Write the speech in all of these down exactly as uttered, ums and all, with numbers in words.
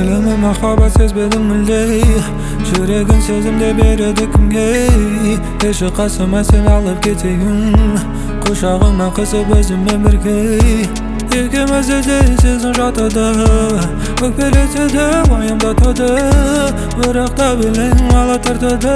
Жүрегіме махаббат сезбедім мүлде, жүрегін сезімде береді кімге. Кеші қасыма сен алып кетейін, құшағыма қысып өзіммен бірге. Екеумізде де сезім жатады, өкпелетеді, уайымдатады, бірақ та білең ала тартады.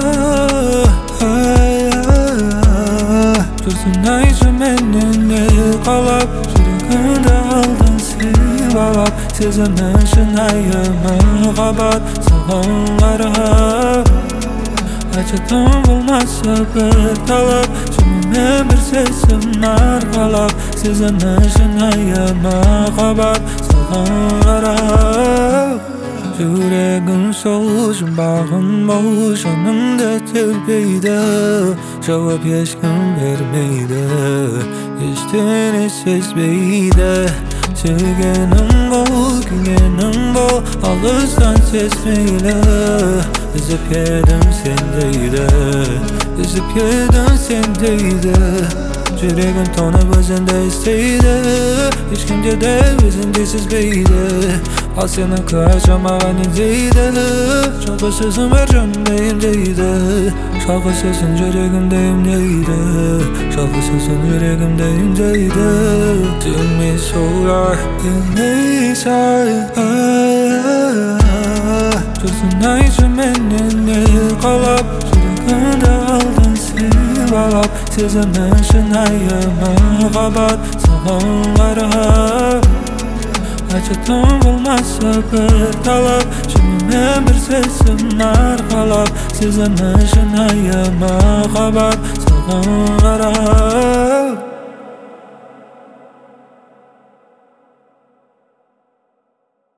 Жүрсін айтшы менен не қалап, жүрегімді алдың сен балап. Сезімнің шынайы махаббат саған қарап. Айтшы тым болмаса бір талап, жүрегіме бір сезім арқалап. Сезімнің шынайы махаббат саған қарап. Жүрегім сол, жұмбағым бол, жанымды тербейді, жауап ешкім бермейді, ештеңе сезбейді. Сүйгенім бол, күйгенім бол, алыстан сезбейлі. Үзіп едім сен дейді, үзіп едім сен дейді. Жүрегім тоңып өзіңді іздейді, ешкімде де өзіңді сезбейді. Ал сенің күлші маған не дейді, жалғыз сөзің бар жанымда емдейді. Жалғыз сөзің жүрегімді емдейді, жалғыз сөзің жүрегімді емдейді. Демей солар, демей сай. Жүрсін айтшы менен не қалап, жүрегімді алдың сен балап. Сезімнің шынайы махаббат саған қарап. Айтшы тым болмаса бір талап, жүрегіме бір сезім арқалап. Сезімнің шынайы махаббат саған қарап.